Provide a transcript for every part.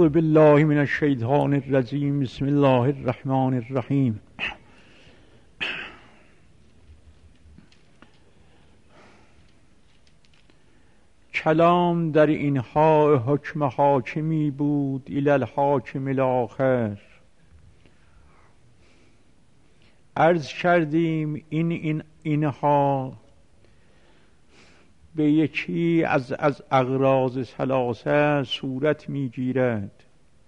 اعوذ بالله من الشیطان الرجیم. بسم الله الرحمن الرحیم. کلام در اینها حکم حاکمی بود الی الحاکم الاخر. عرض کردیم اینها به یکی از اغراض ثلاثه صورت می گیرد.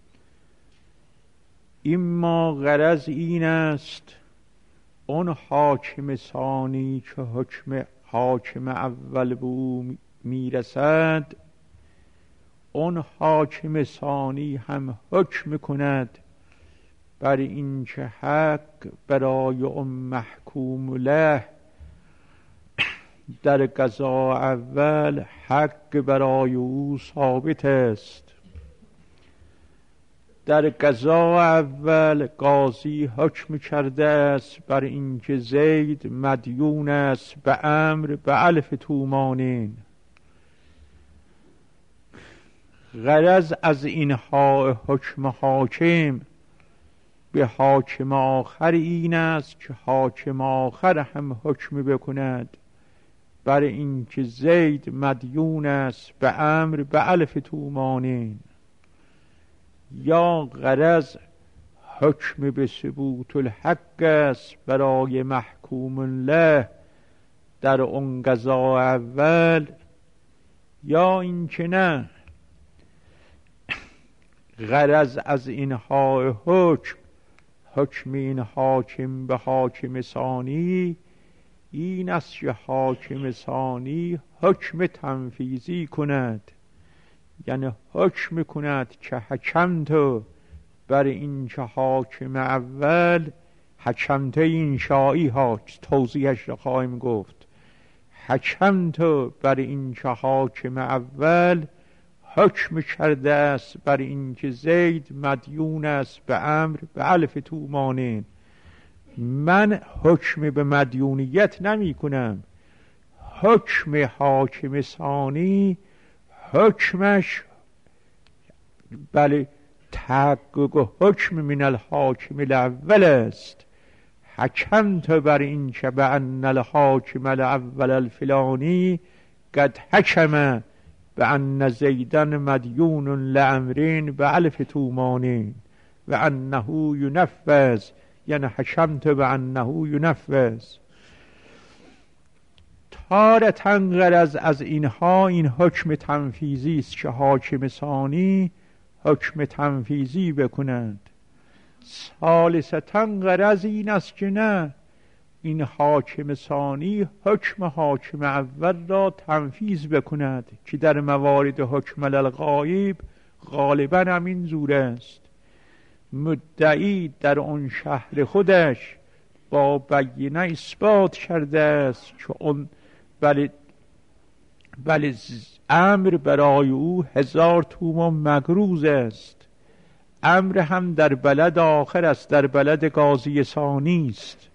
اما غرض این است اون حاکم ثانی که حکم حاکم اول به او میرسد، اون حاکم ثانی هم حکم کند بر این که حق برای اون محکوم له در قضا اول حق برای او ثابت است. در قضا اول قاضی حکم کرده است بر اینکه زید مدیون است به امر به 1000 تومانین. غرض از اینها حکم حاکم به حاکم آخر این است که حاکم آخر هم حکم بکند بر اینکه زید مدیون است به امر به 1000 تومانین. یا غرض حکم به ثبوت الحق است برای محکوم له در اون قضا اول، یا اینکه نه غرض از اینها حکم این حاکم به حاکم ثانی این است که حاکم ثانی حکم تنفیذی کند، یعنی حکم کند که حکمت بر این که حاکم اول حکمت انشایی ها توضیحش را خواهیم گفت. حکمت بر این که حاکم اول حکم کرده است بر این که زید مدیون است به امر به 1000 تومانین. من حکم به مدیونیت نمی کنم. حکم حاکم ثانی حکمش بله تحقق حکم من الحاکم الاول است. حکمت بر این که به ان الحاکم الاول الفلانی قد حکم به ان زیدن مدیون لامرین به 1000 تومانین و انه ینفذ، یعنی حکمت به انه ینفذ. تارة غرض از اینها این حکم تنفیذی است که حاکم ثانی حکم تنفیذی بکنند. ثالثة غرض این است که نه این حاکم ثانی حکم حاکم اول را تنفیذ بکند که در موارد حکم الغایب غالبا همین زور است. مدعی در اون شهر خودش با بینه اثبات کرده است که اون بله امر برای او 1000 تومان مگروز است. امر هم در بلد آخر است، در بلد قاضی ثانی است.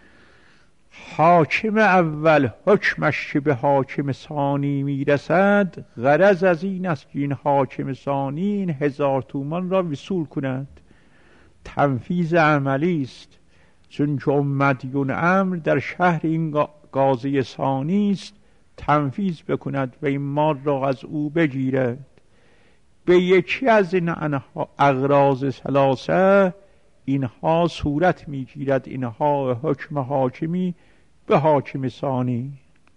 حاکم اول حکمش که به حاکم ثانی میرسد، غرض از این است که این حاکم ثانی این 1000 تومان را وصول کند. تنفیذ عملی است، چون که مدیون امر در شهر این قاضی ثانی است، تنفیذ بکند و این مال را از او بگیرد. به یکی از این اغراض ثلاثه اینها صورت میگیرد، اینها حکم حاکمی به حاکم ثانی.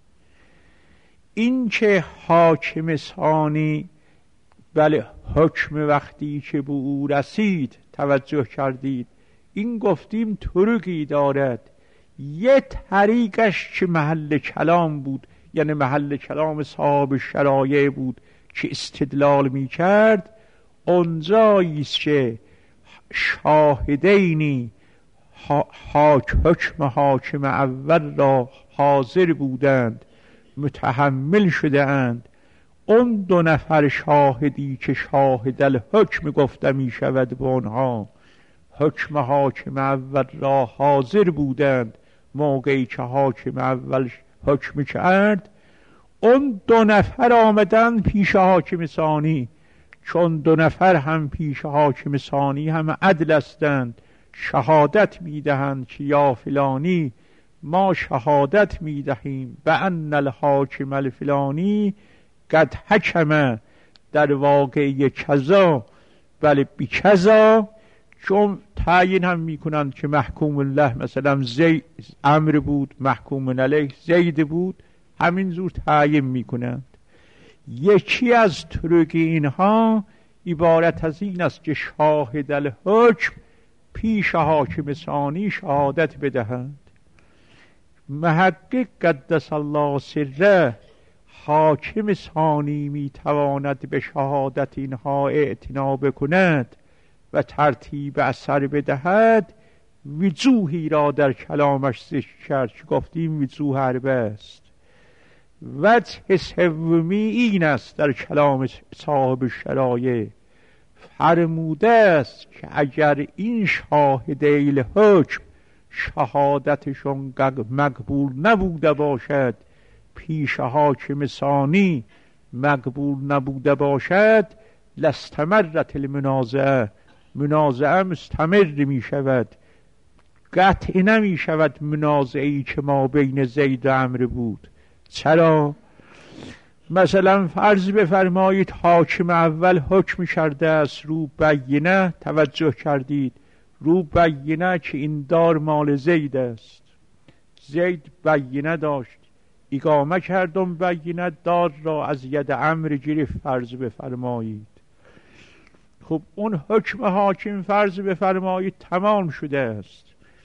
این که حاکم ثانی بله حکم وقتی که به او رسید، توجه کردید این گفتیم طرقی دارد. یه طریقش که محل کلام بود، یعنی محل کلام صاحب شرایع بود که استدلال می کرد، اونجاییست که شاهدینی حکم حاکم اول را حاضر بودند، متحمل شده اند. اون 2 نفر شاهدی که شاهد الحکم گفته می شود به آنها، حکم حاکم اول را حاضر بودند موقعی که حاکم اول حکم کرد. اون 2 نفر آمدن پیش حاکم ثانی چون 2 نفر هم پیش حاکم ثانی هم عدل هستند، شهادت میدهند که یا فلانی ما شهادت میدهیم به ان الحاکم الفلانی قد حکم در واقعه کذا بله بی کذا، چون تعیین هم میکنند که محکوم الله مثلا زید امر بود، محکوم علیه زید بود، همین زور تعیین میکنند. یکی از طرق اینها عبارت از این است که شاهد الحکم پیش حاکم ثانی شهادت بدهند. محقق قدس الله سره حاکم ثانی میتواند به شهادت اینها اعتنا بکند و ترتیب اثر بدهد. وجوهی را در کلامش ذکر کرد که گفتیم وجوه اربع است. وجه سومی این است در کلام صاحب شرایع فرموده است که اگر این شاهده الحکم شهادتشون مقبول نبوده باشد، پیش حاکم ثانی مقبول نبوده باشد، لاستمرت المنازعه، منازعه مستمر می شود، قطع نمی شود منازعی که ما بین زید و عمرو بود. چرا؟ مثلا فرض بفرمایید حاکم اول حکم کرده است رو بینه، توجه کردید رو بینه که این دار مال زید است، زید بینه داشت، اقامه کردم بینه دار را از ید عمرو گرفت فرض بفرمایید. خب اون حکم حاکم فرض بفرمایید تمام شده است،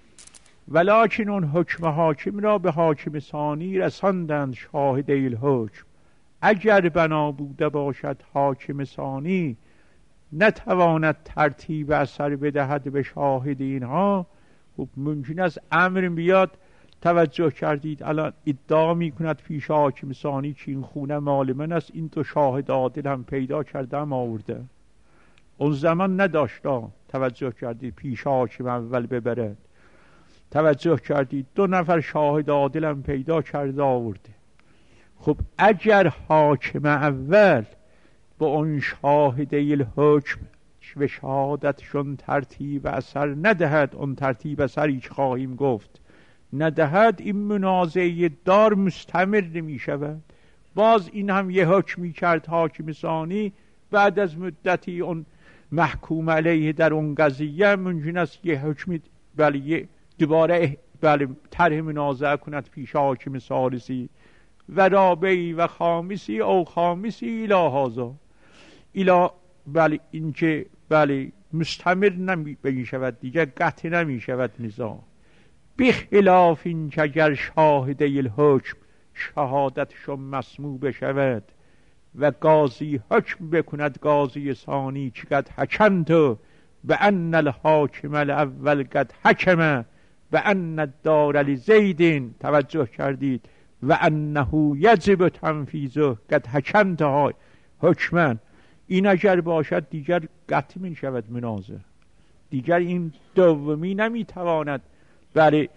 ولکن اون حکم حاکم را به حاکم ثانی رساندند شاهده الحکم. اگر بنا بوده باشد حاکم ثانی نتواند ترتیب اثر بدهد به شاهد اینها، خب ممکن است امر بیاد، توجه کردید الان ادعا می کند پیش حاکم ثانی که این خونه مال من است، این 2 شاهد عادل هم پیدا کرده هم آورده. اون زمان نداشتا، توجه کردید پیش حاکم اول ببرد، توجه کردید 2 نفر شاهد عادل هم پیدا کرده آورده. خب اگر حاکم اول با اون شاهده الحکم به شهادتشون ترتیب اثر ندهد، اون ترتیب اثری که خواهیم گفت ندهد، این منازعه دار مستمر می شود. باز این هم یه حکمی کرد حاکم ثانی، بعد از مدتی اون محکوم علیه در اون قضیه ممکن است یه حکمی بله دوباره بله طرح منازعه کند پیش حاکم ثالثی و رابعی و خامسی او خامسی الی هذا الی بله اینکه بله مستمر نمی شود دیگر، قطع نمی شود نزاع. بخلاف این که اگر شاهده الحکم شهادتشون مسموع بشود و قاضی حکم بکند، قاضی ثانی که قد حکمت به ان الحاکم الاول قد حکم به ان الدار لزید، توجه کردید و انه یجب تنفیذه قد حکمت حکما، این اگر باشد دیگر قطع می شود منازعه، دیگر این دومی نمیتواند برای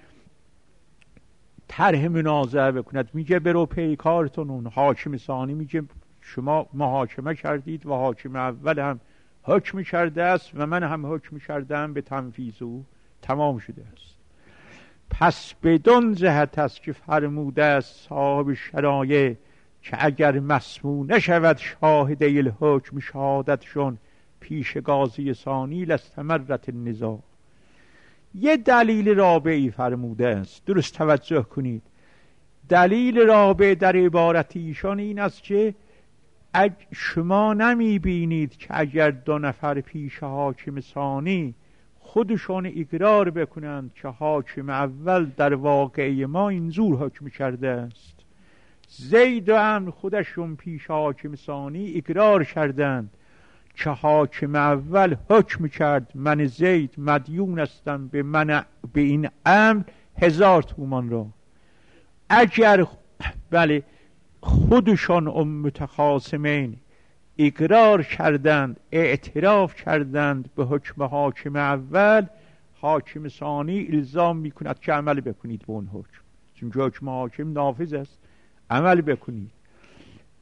طرح منازعه بکند. میگه برو پیکارتون. اون حاکم ثانی میگه شما محاکمه کردید و حاکم اول هم حکم کرده است و من هم حکم کردم به تنفیذ او، تمام شده است. پس بدون جهت است که فرموده است صاحب شرایع که اگر مسموع نشود شاهده الحکم شهادتشون پیش قاضی ثانی لاستمرت النزاع. یه دلیل رابعی فرموده است، درست توجه کنید. دلیل رابع در عبارت ایشان این است که شما نمی بینید که اگر 2 نفر پیش حاکم ثانی خودشون اقرار بکنند که حاکم اول در واقعه ما اینجور حکم کرده است، زید و عمرو خودشون پیش حاکم ثانی اقرار کردند که حاکم اول حکم کرد من زید مدیون هستم به این عمرو 1000 تومان را. اگر بله خودشان متخاصمین اقرار کردند، اعتراف کردند به حکم حاکم اول، حاکم ثانی الزام میکند که عمل بکنید به اون حکم، چون حکم حاکم نافذ است، عمل بکنید.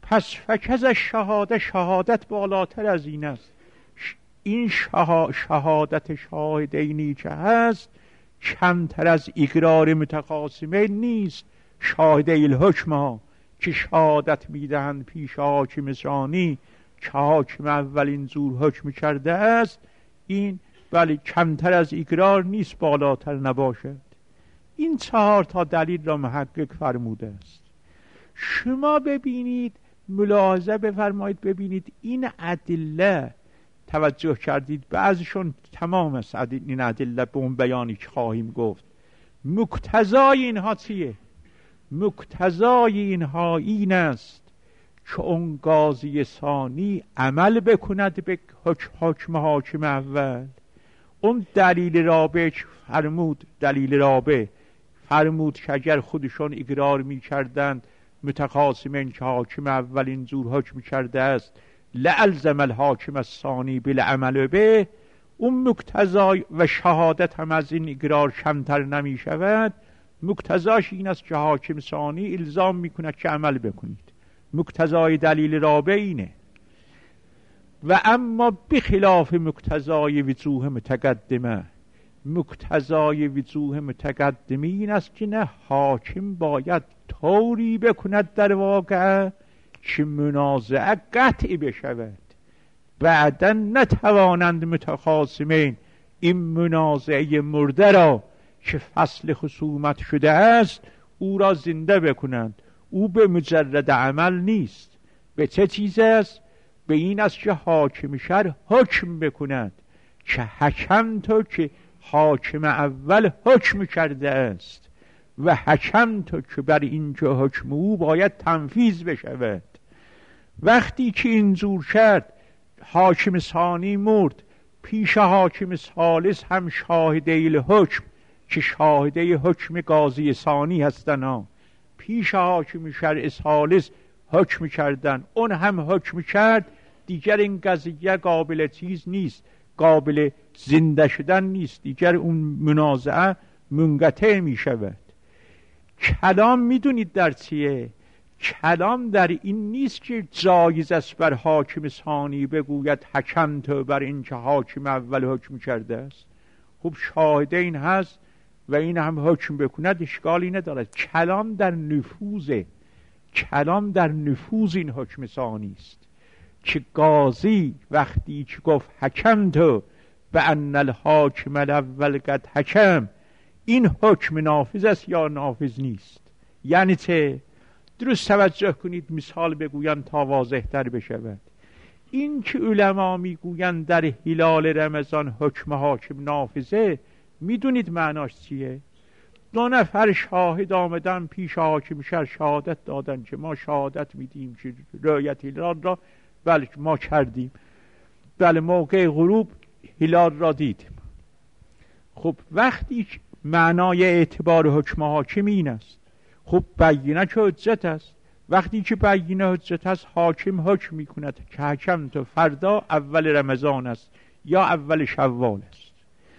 پس فکز شهادت بالاتر از این است. این شهادت شاهدینی که هست کمتر از اقرار متخاصمین نیست. شاهدی الحکم ها که شهادت میدهند پیش حاکم ثانی که حاکم اولین زور حکم کرده است، این ولی کمتر از اقرار نیست، بالاتر نباشد. این 4 تا دلیل را محقق فرموده است. شما ببینید، ملاحظه بفرمایید، ببینید این ادله توجه کردید، بعضشون تمام است این ادله به اون بیانی که خواهیم گفت. مقتضای اینها چیه؟ مقتضای اینها این است که اون قاضی ثانی عمل بکند به حکم حاکم اول. اون دلیل رابع فرمود که اگر خودشون اقرار می کردند متخاصمین که حاکم اولین زور حکم کرده است، لالزم الحاکم الثانی بالعمل به. اون مقتضای و شهادت هم از این اقرار کمتر نمی شود. مقتضاش این است که حاکم ثانی الزام می کند که عمل بکنید. مقتضای دلیل رابع اینه. و اما بخلاف مقتضای وجوه متقدمه، مقتضای وجوه متقدمه این است که نه، حاکم باید طوری بکند در واقع که منازعه قطعی بشود، بعدا نتوانند متخاصمین این منازعه مرده را که فصل خصومت شده است او را زنده بکنند. او به مجرد عمل نیست. به چه چیز است؟ به این است که حاکم شرع حکم بکند که حکم تو که حاکم اول حکم کرده است و حکم تو که بر اینجا حکم او باید تنفیذ بشود. وقتی که اینجور کرد، حاکم ثانی مرد، پیش حاکم ثالث هم شاهدی الحکم که شاهدی حکم قاضی ثانی هستن پیش حاکم شرع ثالث حکم کردن، اون هم حکم کرد، دیگر این قضیه قابل چیز نیست، قابل زنده شدن نیست، دیگر اون منازعه منقطع می شود. کلام میدونید در چیه؟ کلام در این نیست که جایز است بر حاکم ثانی بگوید حکم تو بر این که حاکم اول حکم کرده است. خب شاهده این هست و این هم حکم بکند، اشکالی ندارد. کلام در نفوذه، کلام در نفوذ این حکم ثانی است که قاضی وقتی که گفت حکم تو به ان الحاکم الاول قد حکم، این حکم نافذ است یا نافذ نیست. یعنی چه؟ درست توجه کنید، مثال بگویم تا واضح تر بشود. این که علما میگویند در هلال رمضان حکم حاکم نافذه، میدونید معناش چیه؟ 2 نفر شاهد آمدن پیش حاکم شرع شهادت دادن که ما شهادت میدیم که رؤیت هلال را بله ما کردیم، بله موقع غروب هلال را دیدیم. خب وقتی معنای اعتبار حکم حاکم این است، خب بینه که حجت است. وقتی که بینه حجت است، حاکم حکم میکند که حکم تو فردا اول رمضان است یا اول شوال است.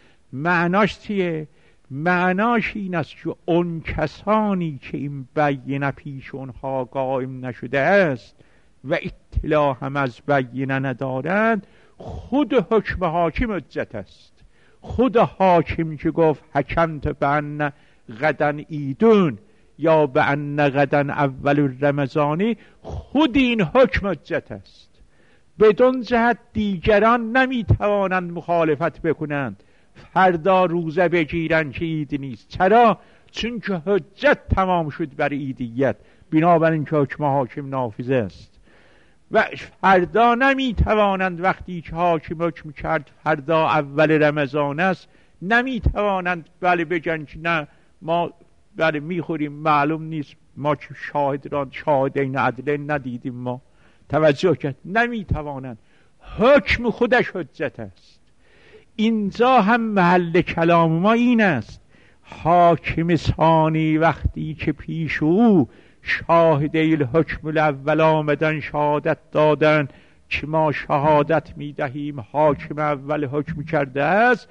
معناش چیه؟ معناش این است که اون کسانی که این بینه پیش اونها قائم نشده است و اطلاع هم از بینه ندارند، خود حکم حاکم حجت است. خود حاکم که گفت حکمت بأن غدا ایدون یا بأن غدا اول رمضانی، خود این حکم حجت است. بدون جهت دیگران نمیتوانند مخالفت بکنند فردا روزه بگیرن که عید نیست. چرا؟ چون که حجت تمام شد بر عیدیت، بنابراین که حکم حاکم نافذ است. و فردا نمیتوانند، وقتی که حاکم حکم کرد فردا اول رمضان است، نمیتوانند بله بگن که نه ما بله میخوریم، معلوم نیست، ما که شاهدین عدلین ندیدیم، ما توجه کرد، نمیتوانند. حکم خودش حجت است. اینجا هم محل کلام ما این است، حاکم ثانی وقتی که پیش او شاهدی الحکم الاول آمدن شهادت دادن که ما شهادت میدهیم حاکم اول حکم کرده است،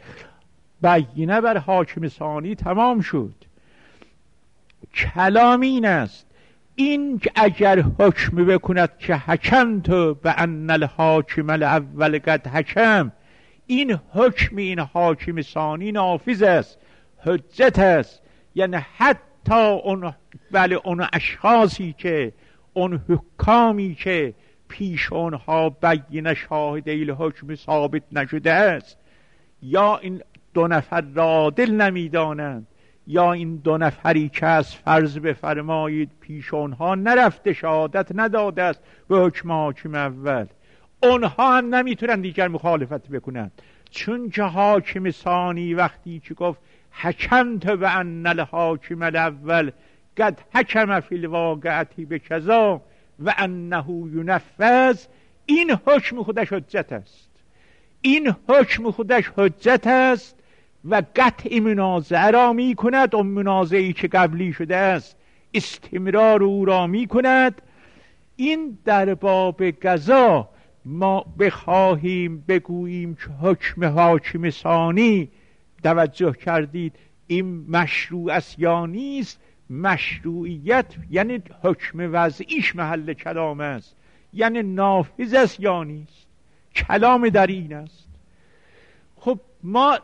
بینه بر حاکم ثانی تمام شد. کلام این است این اگر حکم بکند که حکمت بان الحاکم الاول قد حکم، این حکم این حاکم ثانی نافذ است، حجت است. یعنی حتی اون اشخاصی که اون حکامی که پیش اونها بینه شاهده الحکم ثابت نشده است، یا این دو نفر را عادل نمیدانند، یا این دو نفری که از فرض بفرمایید پیش اونها نرفته شهادت نداده است به حکم حاکم اول، اونها هم نمیتونن دیگر مخالفت بکنند. چون که حاکم ثانی وقتی که گفت حکمت بان الحاکم الاول قد حکم فی الواقعه بکذا و انه ینفذ، این حکم خودش حجت است. این حکم خودش حجت است و قطع منازعه را می کند. اون منازعی که قبلی شده است استمرار او را می کند. این در باب قضا ما بخواهیم بگوییم که حکم حاکم ثانی، توجه کردید، این مشروع است یا نیست. مشروعیت یعنی حکم وضعیش محل کلام است، یعنی نافذ است یا نیست. کلام در این است. خب ما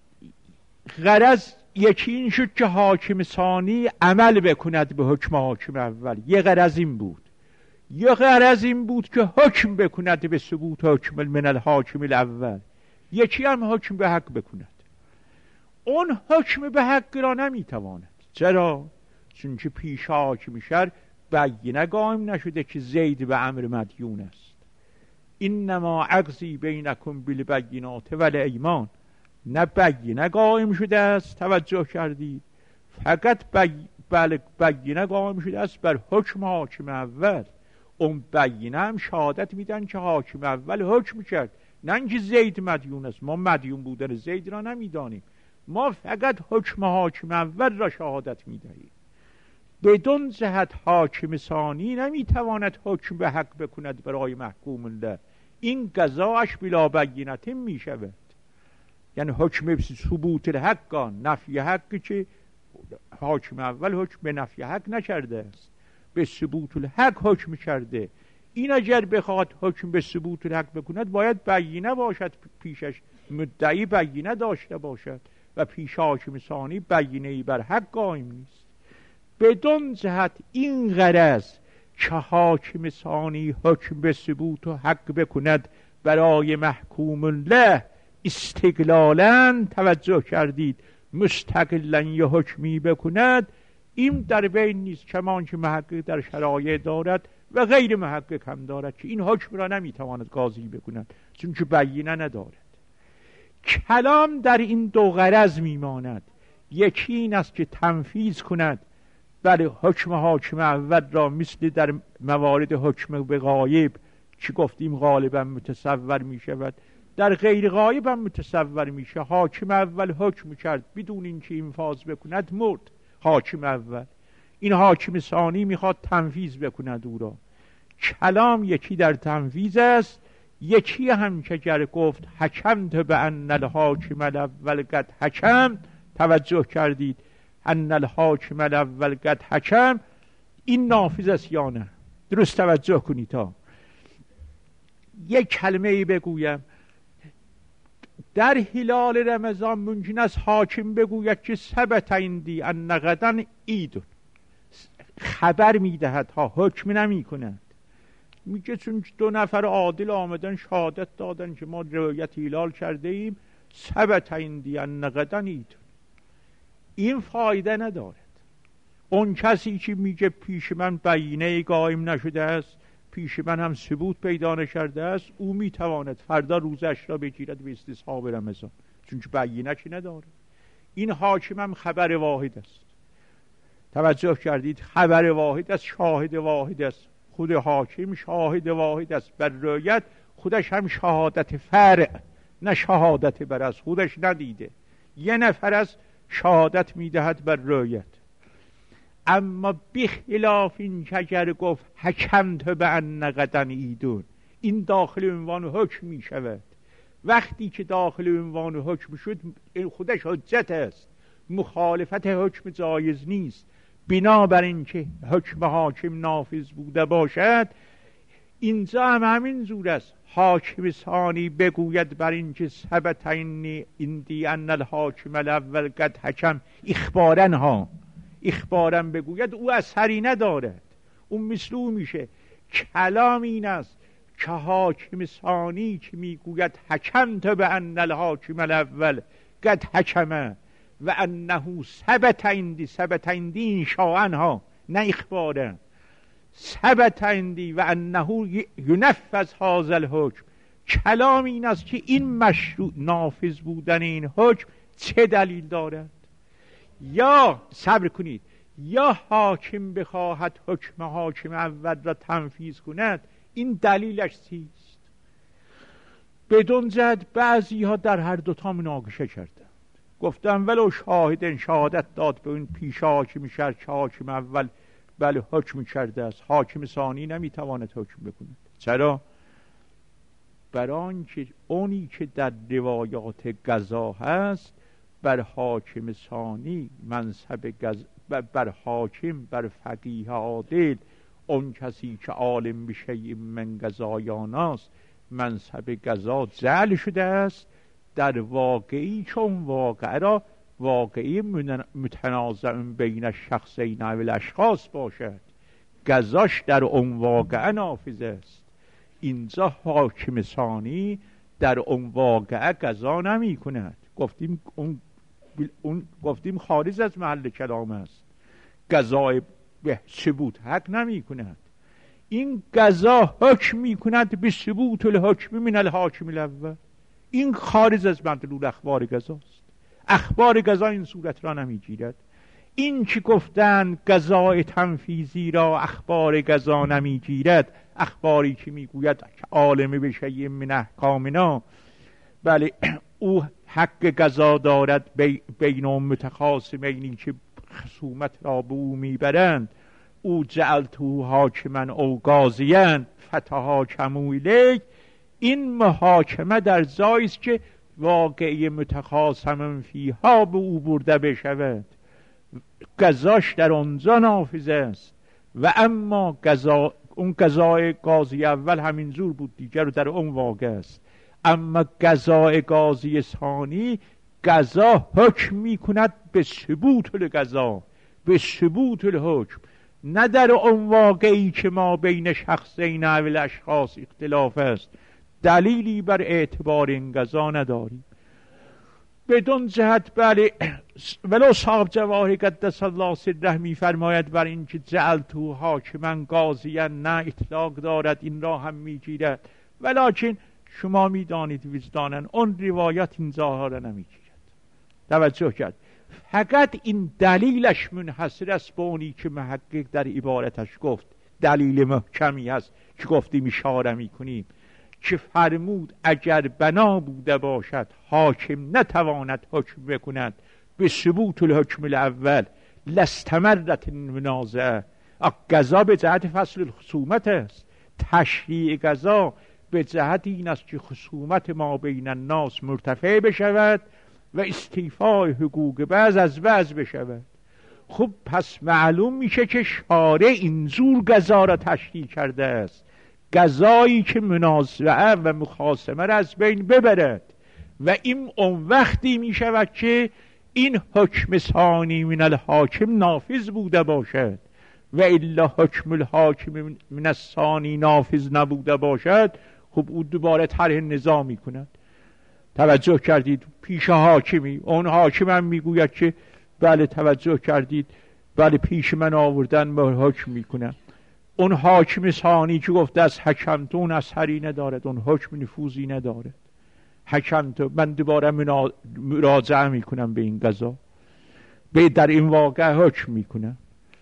غرض یکی این شد که حاکم ثانی عمل بکند به حکم حاکم اول، یه غرض این بود. یه غرض این بود که حکم بکند به ثبوت حکم من الحاکم الاول، یکی هم حکم به حق بکند. اون حکم به حق را نمیتواند. چرا؟ چون که پیش حاکم شر بینه قائم نشده که زید به امر مدیون است. انما اقضی بینکم بالبینات والایمان، نه بینه قائم شده است. توجه کردید؟ فقط بینه قائم شده است بر حکم حاکم اول. اون بینه هم شهادت میدن که حاکم اول حکم کرد، نه اینکه زید مدیون است. ما مدیون بودن زید را نمیدانیم، ما فقط حکم حاکم اول را شهادت میدهیم. بدون جهت حاکم ثانی نمیتواند حکم به حق بکند برای محکوم له. این قضاش بلا بینت میشود. یعنی حکم ثبوت الحق، نفی حق که حاکم اول حکم به نفی حق نکرده است، به ثبوت الحق حکم کرده. این اگر بخواد حکم به ثبوت الحق بکند باید بینه باشد پیشش، مدعی بینه داشته باشد و پیش حاکم ثانی بینه‌ای بر حق قائم نیست. بدون جهت این غرض که حاکم ثانی حکم به ثبوت و حق بکند برای محکوم له استقلالاً، توجه کردید، مستقلاً یه حکمی بکند، این در بین نیست. کمان که محقق در شرایع دارد و غیر محقق هم دارد که این حکم را نمیتواند قاضی بکند چون که بینه ندارد. کلام در این دو غرض میماند. یکی این است که تنفیذ کند بله حکم حاکم اول را، مثل در موارد حکم به غایب که گفتیم غالبا متصور می شود، در غیر غایب هم متصور می شود. حاکم اول حکم کرد بدون اینکه انفاذ بکند مرد حاکم اول، این حاکم ثانی میخواد تنفیذ بکند او را. کلام یکی در تنفیذ است، یکی هم که گر گفت حکمت بان الحاکم الاول قد حکم، توجه کردید، ان الحاکم الاول قد حکم، این نافذ است یا نه؟ درست توجه کنید. تا یک کلمه ای بگویم، در هلال رمضان ممکن است حاکم بگوید که ثبت عندی ان غدا عید، خبر میدهد ها، حکم نمی کند. میگه چون دو نفر عادل آمدن شهادت دادن که ما رعایت هلال کرده ایم، ثبت عندی ان غدا عید. این فایده ندارد. اون کسی که میگه پیش من بینه قائم نشده است، پیش من هم ثبوت پیدا نکرده است، او میتواند فردا روزش را بگیرد به استصحاب رمضان، چون که بینه چی نداره. این حاکم هم خبر واحد است. توجه کردید؟ خبر واحد است، شاهد واحد است. خود حاکم شاهد واحد است بر رعایت، خودش هم شهادت فرع نه شهادت بر از خودش ندیده، یه نفر از شهادت میدهد بر رعایت. اما بخلاف این که اگر گفت حکمت بان غدا عید، این داخل عنوان حکم می شود. وقتی که داخل عنوان حکم شد این خودش حجت است، مخالفت حکم جایز نیست. بنابراین که حکم حاکم نافذ بوده باشد، اینجا هم همین زور است. حاکم ثانی بگوید بر این که ثبت عندی ان الحاکم الاول قد حکم اخبارا بگوید، او اثری ندارد. اون مثل او میشه. کلام این است که حاکم ثانی که میگوید حکمت بان الحاکم الاول قد حکم و انه ثبت عندی انشاء نه اخبارا، ثبت عندی و انه ینفذ هذا الحکم. کلام این است که این مشروع نافذ بودن این حکم چه دلیل دارد. یا صبر کنید، یا حاکم بخواهد حکم حاکم اول را تنفیذ کند، این دلیلش چیست؟ بدون جد بعضی ها در هر دوتا مناقشه کردند، گفتن ولو شاهد شهادت داد به این پیش حاکم شهر که حاکم اول بله حکم کرده است، حاکم ثانی نمیتواند حکم بکند. چرا؟ برای آنکه اونی که در روایات قضا هست بر حاکم ثانی منصب بر حاکم، بر فقیه عادل، اون کسی که عالم به شیء من قضایان است، منصب قضا جعل شده است در واقعی، چون واقعه را واقعی متنازع بین الشخصین و الاشخاص باشد، قضاش در اون واقعه نافذ است. اینجا حاکم ثانی در اون واقعه قضا نمی کند. گفتیم خارج از محل کلام است، قضای به ثبوت حق نمی کند. این قضا حکم می کند به ثبوت الحکم من الحاکم الاول. این خارج از مدلول اخبار قضاست. اخبار قضا این صورت را نمی گیرد. این که گفتن قضای تنفیذی را اخبار قضا نمی گیرد، اخباری که می گوید که عالم به شیء من احکامنا، بله او حق قضا دارد بین متخاصمینی که خصومت را به او میبرند، او جعلته حاکما او قاضیا فتحاکموا الیه. این محاکمه در جایی است که واقعی متخاصم فیها به او برده بشود، قضاش در آنجا نافذ است. و اما قضا، اون قضای قاضی اول همین جور بود، دیگر در اون واقع است. اما قضای قاضی ثانی، قضا حکم می کند به ثبوت القضا، به ثبوت الحکم، نه در اون واقعی که ما بین شخصین و الاشخاص اختلاف است. دلیلی بر اعتبار این قضا نداریم. بدون جهت بله ولو صاحب جواهر قدس الله سره می فرماید بر این که جعلته حاکما قاضیا، نه اطلاق دارد، این را هم می گیرد. ولکن شما می دانید وجدانن اون روایات این ظاهر را نمی گیرد. توجه کرد. فقط این دلیلش منحصر است به اونی که محقق در عبارتش گفت. دلیل محکمی هست که گفتیم اشاره می کنیم که فرمود اگر بنا بوده باشد حاکم نتواند حکم بکند به ثبوت الحکم الاول لاستمرت المنازعه. قضا به جهت فصل الخصومت است. تشریع قضا به جهت این است که خصومت ما بین الناس مرتفع بشود و استیفای حقوق بعض از بعض بشود. خب پس معلوم میشه که شارع اینجور قضا را تشریع کرده است، قضایی که منازعه و مخاصمه را از بین ببرد. و این اون وقتی می شود که این حکم ثانی من الحاکم نافذ بوده باشد، و الا حکم الحاکم من الثانی نافذ نبوده باشد، خب او دوباره طرح نظام می کند. توجه کردید؟ پیش حاکمی، اون حاکم هم می گوید که بله توجه کردید، بله پیش من آوردن من حکم می کنم. اون حاکم ثانی که گفته از حکمت، اون اثری ندارد، اون حکم نفوذی ندارد. حکمت، من دوباره مراجعه میکنم به این قضا، به در این واقع حکم میکنم.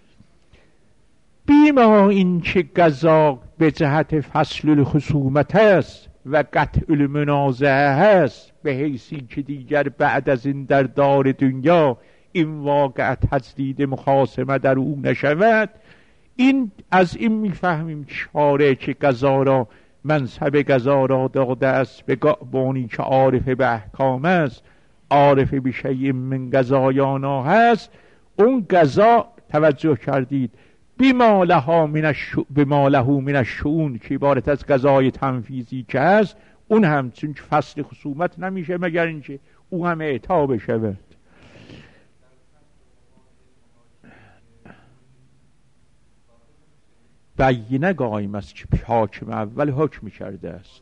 بیما این که قضا به جهت فصل الخصومت است و قطع المنازعه هست، به حیثی که دیگر بعد از این در دار دنیا این واقع تجدید مخاصمه در او نشود. این از این میفهمیم شارع که قضا را، منصب قضا را داده است به گعبانی که عارف به احکام است، عارف به شیء من قضایانا هست. اون قضا توجه کردید بما له من الشؤون که عبارت از قضای تنفیذی که هست، اون هم چون فصل خصومت نمیشه مگر اینکه او هم اعطا بشود. بینه قایم است که حاکم اول حکم کرده است.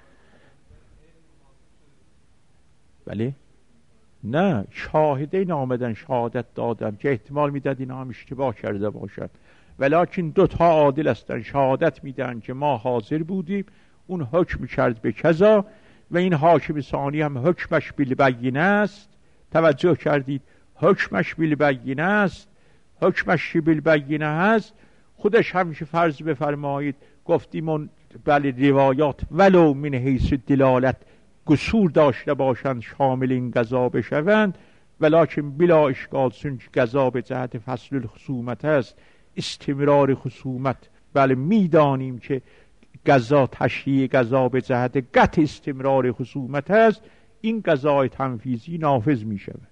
بله نه، شاهدین آمدن شهادت دادن که احتمال میداد اینا هم اشتباه کرده باشد، ولیکن دوتا عادل هستن شهادت میدن که ما حاضر بودیم، اون حکم کرد به کذا و این حاکم ثانی هم حکمش بالبینه است. توجه کردید حکمش بالبینه است، حکمش بالبینه هست. خودش همیشه فرض بفرمایید گفتیم بله روایات ولو من حیث دلالت قصور داشته باشند شامل این قضا بشوند، ولکن بلا اشکال چون قضا به جهت فصل الخصومت است، استمرار خصومت بله میدانیم که قضا تشریع قضا به جهت قطع استمرار خصومت است، این قضای تنفیذی نافذ می شود.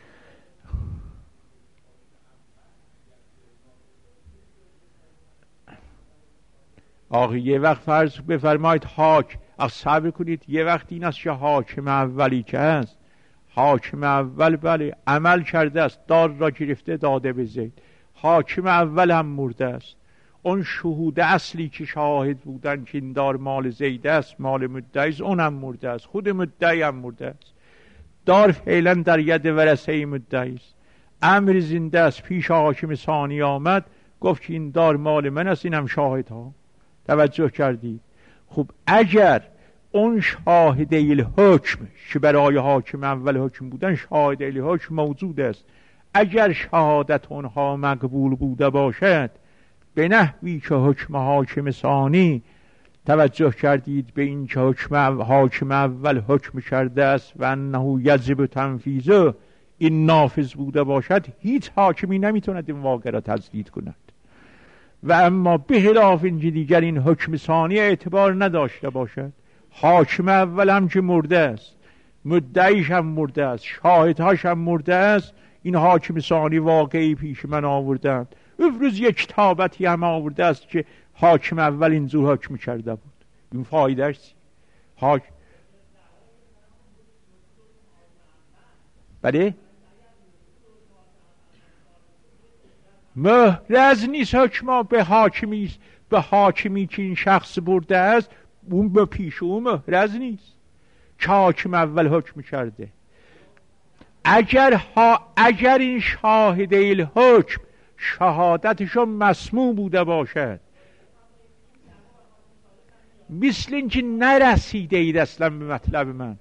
آخه یه وقت فرض بفرمایید صبر کنید، یه وقت این است که حاکم اولی که هست، حاکم اول بله عمل کرده است، دار را گرفته داده به زید، حاکم اول هم مرده است. اون شهود اصلی که شاهد بودن که این دار مال زید است، مال مدعی است، اون هم مرده است، خود مدعی هم مرده است. دار فعلا در ید ورثه مدعی است، امر زنده است. پیش حاکم ثانی آمد گفت که این دار مال من است، این هم شاهد ها. توجه کردید؟ خب اگر اون شاهده الحکم که برای حاکم اول حکم بودن شاهده الحکم موجود است، اگر شهادت اونها مقبول بوده باشد به نحوی که حکم حاکم ثانی، توجه کردید به این که حاکم اول حکم کرده است و انه یجب تنفیذه، این نافذ بوده باشد، هیچ حاکمی نمیتوند این واقعه را تجدید کند. و اما به خلاف اینکه دیگر این حکم ثانی اعتبار نداشته باشد، حاکم اول هم که مرده است، مدعیش هم مرده است، شاهدهاش هم مرده است، این حاکم ثانی واقعی پیش من آوردند، افروز یک کتابتی هم آورده است که حاکم اول اینجور حکم کرده بود. این فایدهش بله محرز نیست حکما به حاکمی که این شخص برده است، اون به پیش اون محرز نیست که حاکم اول حکم کرده. اگر این شاهده الحکم شهادتشون مسموع بوده باشد، مثل اینکه نرسیده اید اصلا به مطلب من.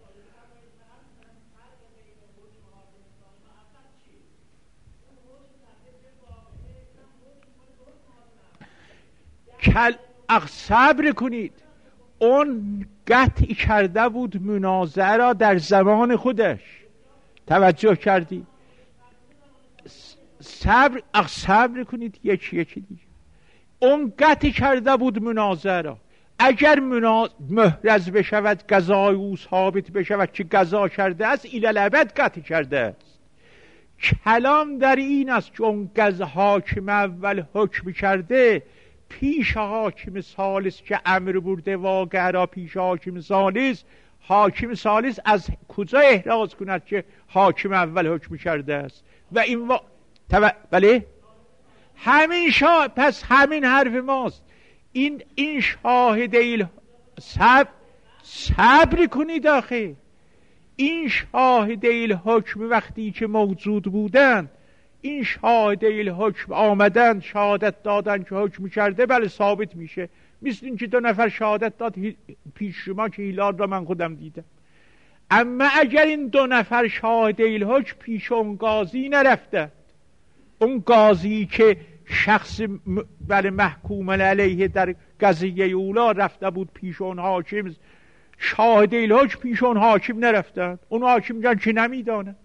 صبر کنید، اون قطعی کرده بود منازعه را در خودش. توجه کردی؟ صبر کنید یکی دیگه. اون قطعی کرده بود منازعه را، اگر محرز بشود قضای او ثابت بشود که قضا کرده است، الالعبد قطعی کرده است. کلام در این است که اون حاکم اول حکم کرده پیش حاکم ثالث که امر برده واقعه را پیش حاکم ثالث، حاکم ثالث از کجا احراز کند که حاکم اول حکم کرده است؟ و این بله همین پس همین حرف ماست. این شاهده صبر کنید آخه. این شاهده الحکم وقتی که موجود بودن، این شاهده الحکم آمدن شهادت دادن که حکم کرده، بله ثابت میشه. مثل این که 2 نفر شهادت داد پیش شما که هیلال را من خودم دیدم. اما اگر این 2 نفر شاهده الحکم پیش اون قاضی نرفتند، اون قاضی که شخص بله محکوم علیه در قضیه اولا رفته بود پیش اون حاکم، شاهده الحکم پیش اون حاکم نرفتند، اون حاکم جان که نمیداند،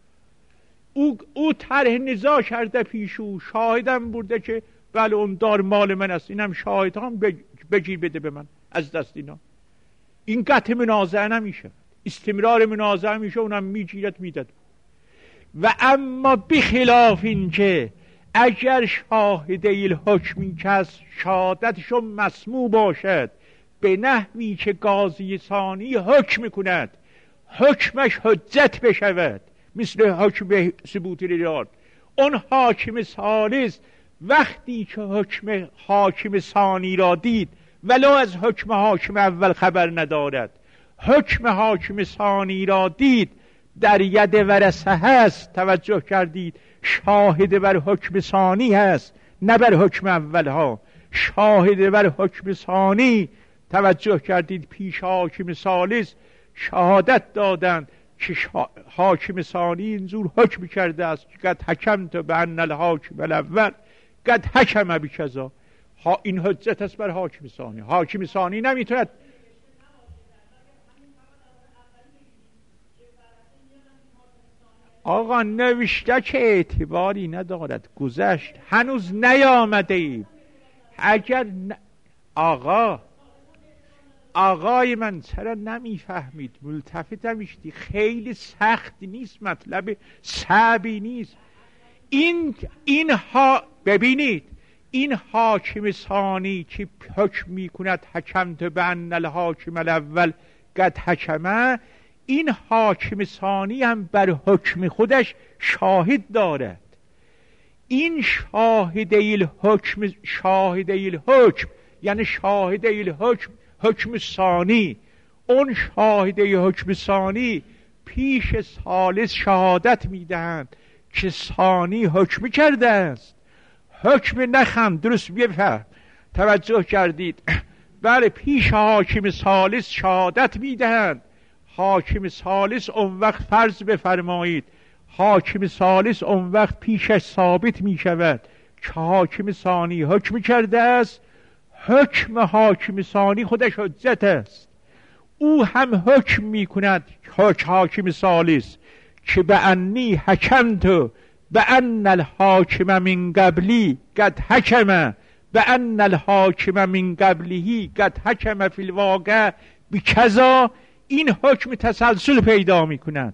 او طرح نزاع کرده پیش او، شاهدم برده که بله اون دار مال من است، اینم شاهد هم بگیر بده به من از دست اینا. این قطع منازعه نمیشه، استمرار منازعه میشه، اونم میگیرد میداد. و اما بخلاف این که اگر شاهده الحکمی کس شهادتشو مسموع باشد به نحوی که قاضی ثانی حکم کند حکمش حجت بشود، مثل حکم به ثبوت الاراد. اون حاکم ثالث وقتی که حکم حاکم ثانی را دید ولو از حکم حاکم اول خبر ندارد، حکم حاکم ثانی را دید، در ید ورثه هست. توجه کردید؟ شاهد بر حکم ثانی هست نه بر حکم اول ها. شاهد بر حکم ثانی، توجه کردید، پیش حاکم ثالث شهادت دادند که حاکم ثانی اینجور حکم کرده است که قد حکمت بان الحاکم الاول قد حکم بکذا. این حجت است بر حاکم ثانی. حاکم ثانی نمیتوند. آقا نوشته که اعتباری ندارد، گذشت، هنوز نیامده ایم. اگر آقای من چرا نمیفهمید؟ ملتفت نمیشتی؟ خیلی سخت نیست، مطلب صعبی نیست. ببینید، این حاکم ثانی که حکم میکند حکمت بان الحاکم الاول قد حکمه، این حاکم ثانی هم بر حکم خودش شاهد دارد. این شاهده الحکم یعنی شاهده الحکم، حکم ثانی، اون شاهده حکم ثانی پیش ثالث شهادت میدهند که ثانی حکم کرده است. حکم نخم، درست بفهم. توجه کردید؟ بله، پیش حاکم ثالث شهادت میدهند. حاکم ثالث اون وقت فرض بفرمایید، حاکم ثالث اون وقت پیشش ثابت می شود که حاکم ثانی حکم کرده است. حکم حاکم ثانی خودش حجت است. او هم حکم می کند حاکم ثالث که به انی حکمت به ان الحاکم من قبلی قد حکم به ان الحاکم من قبله قد حکم فی الواقع بکذا. این حکم تسلسل پیدا می کند.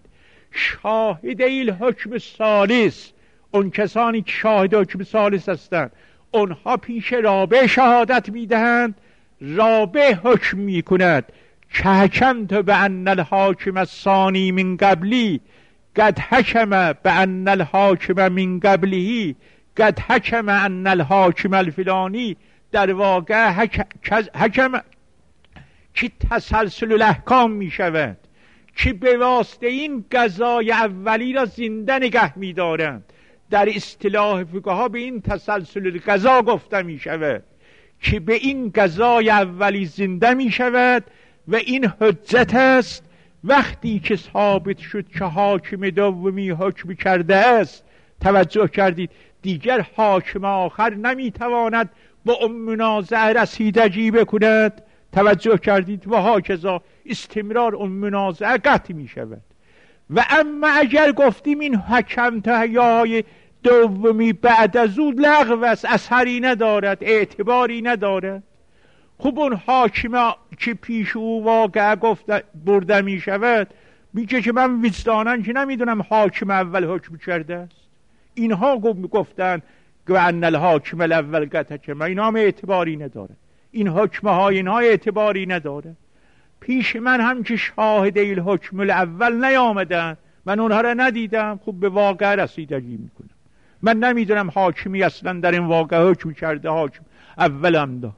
شاهده الحکم ثالث، اون کسانی که شاهد حکم ثالث هستند، اونها پیش رابع شهادت می دهند. رابع حکم می کند که حکمت به ان الحاکم الثانی من قبلی قد حکم به ان الحاکم من قبله قد حکم ان الحاکم الفلانی. در واقع حکم که تسلسل الاحکام می شود، که به واسطه این قضای اولی را زنده نگه می دارند. در اصطلاح فقها به این تسلسل قضا گفته می شود که به این قضای اولی زنده می شود و این حجت است. وقتی که ثابت شد که حاکم دومی حکم کرده است، توجه کردید، دیگر حاکم آخر نمی تواند با اون منازعه رسیدگی بکند. توجه کردید؟ و هاکذا استمرار اون منازعه قطع می شود. و اما اگر گفتیم این حکم تهیای دومی بعد از او لغو است، اثری ندارد، اعتباری ندارد، خب اون حاکم که پیش او واقع برده می شود میگه که من وجدانن که نمیدونم حاکم اول حکم کرده است. اینها گفتن که ان الحاکم الاول قد حکم، اینا هم اعتباری نداره. این حکمه های اینها اعتباری نداره. پیش من هم که شاهده الحکم الاول نیامدن، من اونها را ندیدم، خب به واقع رسیدگی میکنم. من نمیدونم حاکمی اصلا در این واقع حکم کرده، حاکم اول هم دا.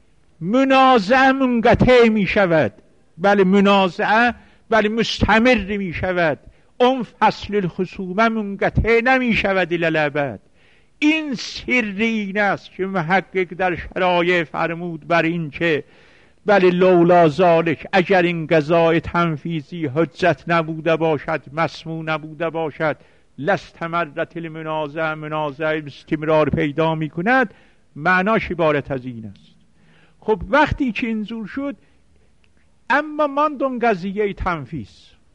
منازعه منقطع می شود، بله منازعه بله مستمر می شود، اون فصل الخصومه منقطع نمی شود الالعبد. این سر این است که محقق در شرایع فرمود بر این که بله لولا ذالک، اگر این قضای تنفیذی حجت نبوده باشد، مسموع نبوده باشد، لاستمرت المنازعه، منازعه استمرار پیدا می کند. معناش عبارت از این است. خب وقتی که اینجور شد، اما ماندون قضیه تنفیذ،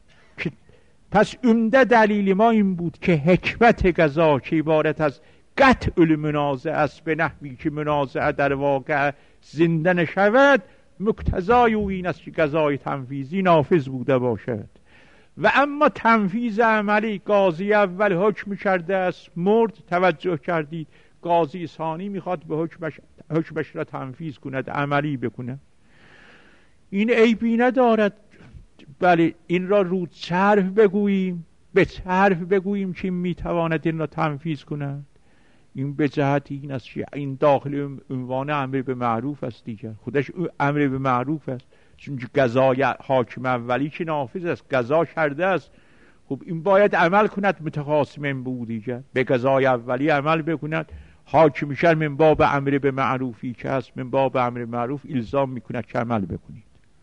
پس عمده دلیل ما این بود که حکمت قضا که عبارت از قطع المنازعه است، به نحوی که منازعه در واقع زنده نشود، مقتضای او این است که قضای تنفیذی نافذ بوده باشد. و اما تنفیذ عملی، قاضی اول حکم کرده است مرد، توجه کردید، قاضی ثانی میخواد به حکمش را تنفیذ کند، عملی بکند. این عیبی ندارد. بله این را رو صرف بگوییم، به صرف بگوییم که میتواند این را تنفیذ کند. این به جهت این است که این داخل عنوان امر به معروف است دیگر، خودش امر به معروف است، چون قضای حاکم اولی که نافذ است، قضا کرده است. خب این باید عمل کند، متخاصمین بود دیگر به قضای اولی عمل بکند. حاکم شهر من باب امر به معروفی که هست، من باب امر معروف الزام میکند که عمل بکنید.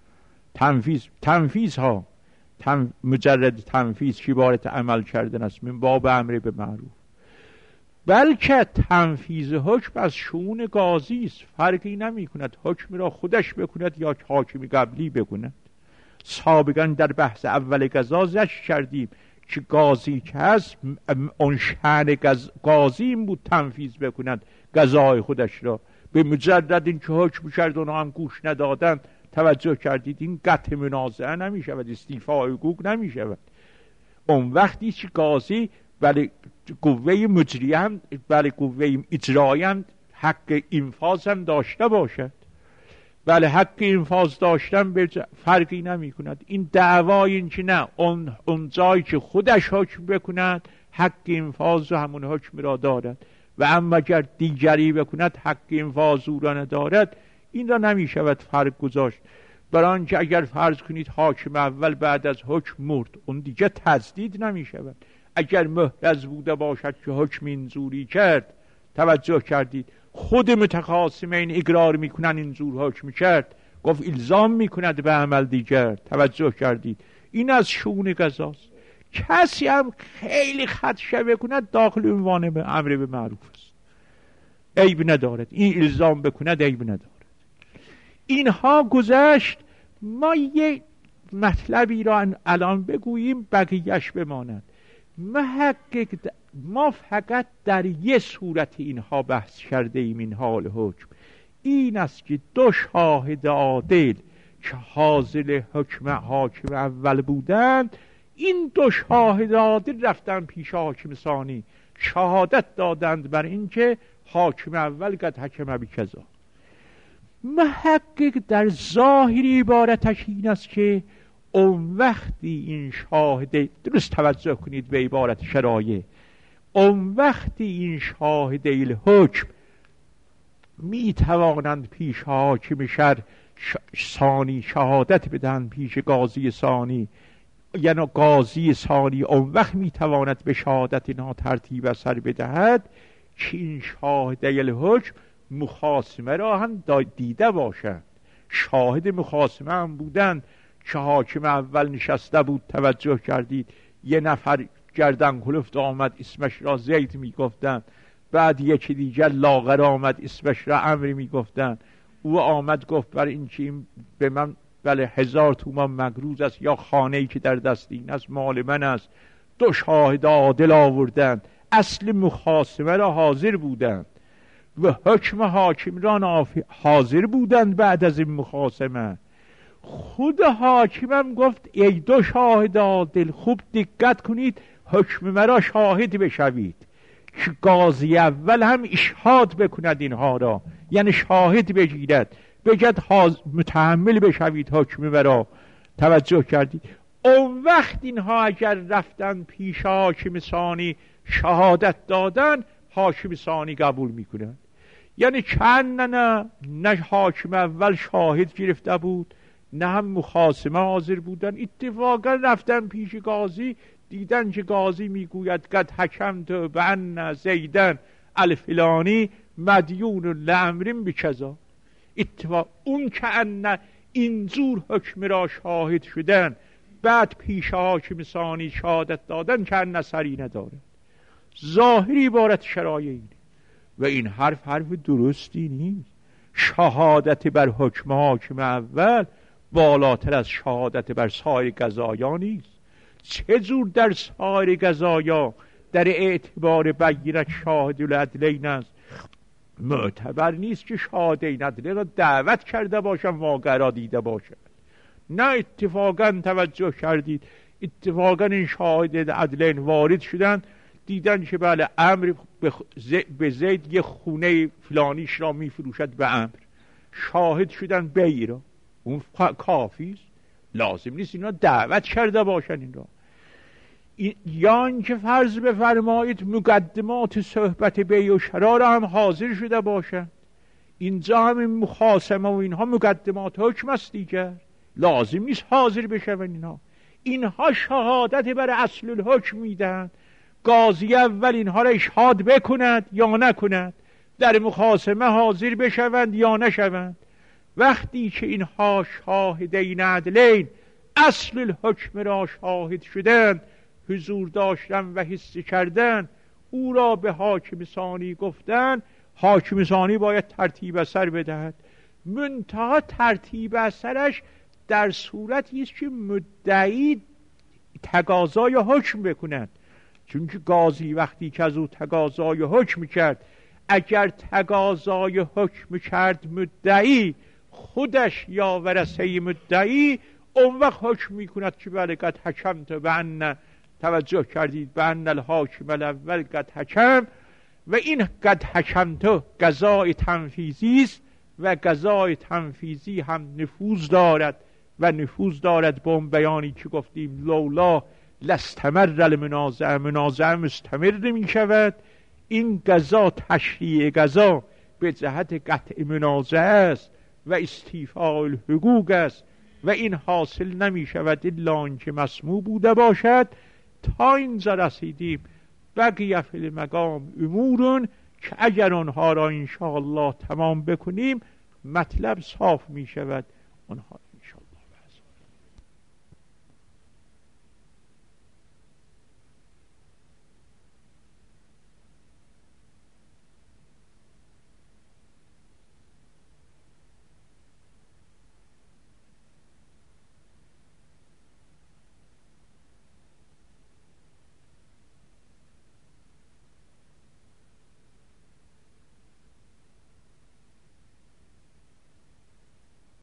تنفیذ ها مجرد تنفیذ که عبارت عمل کردن است، من باب امر به معروف. بلکه تنفیذ حکم از شؤون قاضی است، فرقی نمی کند حکم را خودش بکند یا حاکم قبلی بکند. سابقا در بحث اول قضا ذکر کردیم که قاضی که هست اون شأن قاضی این بود تنفیذ بکند قضای خودش را. به مجرد این که حکم کرد اونها هم گوش ندادند، توجه کردید این قطع منازعه نمی شود، استیفاء حقوق نمی شود. اون وقتی که قاضی بله قوه مجریه هم بله قوه اجرایی هم حق انفاذ هم داشته باشد، بله حق انفاذ داشتن فرقی نمی کند. این دعوای این که نه اون جایی که خودش حکم بکند حق انفاذ و همون حکم را دارد و اما اگر دیگری بکند حق انفاذ او را ندارد، این را نمی شود فرق گذاشت. برای آنکه اگر فرض کنید حاکم اول بعد از حکم مرد، اون دیگه تجدید نمی شود. اگر محرز بوده باشد که حکم اینجوری کرد، توجه کردید، خود متخاصمین اقرار میکنن اینجور حکم کرد، گفت الزام میکند به عمل دیگر، توجه کردید. این از شؤون قضاست. کسی هم خیلی خدشه بکند داخل عنوان به امر به معروف است، عیب ندارد. این الزام بکند عیب ندارد. اینها گذشت. ما یک مطلبی را الان بگوییم بقیهش بماند. ما فقط در یک صورت اینها بحث کرده ایم. این حال حکم این است که دو شاهد عادل که حاصل حکم حاکم اول بودند، این دو شاهد عادل رفتن پیش حاکم ثانی، شهادت دادند بر اینکه حاکم اول قد حکم بکذا. محقق در ظاهری عبارتش این است که اون وقتی این شاهد، درست توجه کنید به عبارت شرایع، اون وقتی این شاهد الحکم می توانند پیش حاکم شهر ثانی شهادت بدن پیش قاضی ثانی، یعنی قاضی ثانی اون وقت می تواند به شهادت اینها ترتیب اثر بدهد که این شاهد الحکم مخاصمه را هم دیده باشند، شاهد مخاصمه هم بودند که حاکم اول نشسته بود. توجه کردید یه نفر گردن کلفت آمد اسمش را زید می گفتند، بعد یکی دیگر لاغر آمد اسمش را عمرو می گفتند. او آمد گفت بر این که به من بله 1000 تومان مقروض است یا خانه‌ای که در دست این است مال من است. دو شاهد عادل آوردند، اصل مخاصمه را حاضر بودند و حکم حاکم را حاضر بودند. بعد از این مخاصمه خود حاکمم گفت ای دو شاهد عادل خوب دقت کنید، حکم مرا شاهد بشوید که قاضی اول هم اشهاد بکند اینها را، یعنی شاهد بگیرد، بگد متحمل بشوید حکم مرا. توجه کردید. اون وقت اینها اگر رفتن پیش حاکم ثانی شهادت دادن، حاکم ثانی قبول میکنند. یعنی چند نه حاکم اول شاهد گرفته بود نه هم مخاصمه حاضر بودن، اتفاقا رفتن پیش قاضی، دیدن که قاضی میگوید قد حکمت بان زیدن الفلانی مدیون لامر بکذا. اتفاق اون که ان اینجور حکم را شاهد شدن بعد پیش حاکم ثانی شهادت دادن که ان اثری نداره. ظاهری عبارت شرایع اینه و این حرف درستی نیست. شهادت بر حکم حاکم اول بالاتر از شهادت بر سایر قضایا نیست. چه جور در سایر قضایا در اعتبار بینت شاهد العدلین است، معتبر نیست که شاهدین عدله را دعوت کرده باشن واقع را دیده باشن. نه اتفاقا توجه کردید اتفاقا این شاهد عدلین وارد شدن، دیدن که بله امر به زید یه خونه فلانیش را میفروشد به امر، شاهد شدن بی را، اون کافیست، لازم نیست اینا دعوت کرده باشن این را. یا اینکه فرض بفرمایید مقدمات صحبت بی و شرا را هم حاضر شده باشن، اینجا هم این مخاصمه و اینها مقدمات حکم است دیگر، لازم نیست حاضر بشون اینها شهادت بر اصل الحکم میدن، قاضی اول اینها را اشهاد بکند یا نکند، در مخاصمه حاضر بشوند یا نشوند. وقتی که اینها شاهدین عدلین اصل الحکم را شاهد شدند، حضور داشتن و حس کردن، او را به حاکم ثانی گفتن، حاکم ثانی باید ترتیب اثر بدهد. منتها ترتیب اثرش در صورتی است که مدعی تقاضای حکم بکند، چون که قاضی وقتی که از او تقاضای حکم کرد، اگر تقاضای حکم کرد مدعی خودش یا ورثه مدعی، اون وقت حکم میکند که بله قد حکمت بأن، توجه کردید، بأن الحاکم الاول قد حکم، و این قد حکمت قضای تنفیذی است و قضای تنفیذی هم نفوذ دارد و نفوذ دارد به اون بیانی که گفتیم لولا لاستمر المنازعه، منازعه مستمر نمی شود. این قضا تشریع قضا به جهت قطع منازعه است و استیفاء الحقوق است و این حاصل نمی شود الا اینکه مسموع بوده باشد. تا اینجا رسیدیم. بقیه فی المقام امورون که اگر آنها را انشاءالله تمام بکنیم مطلب صاف می شود. آنها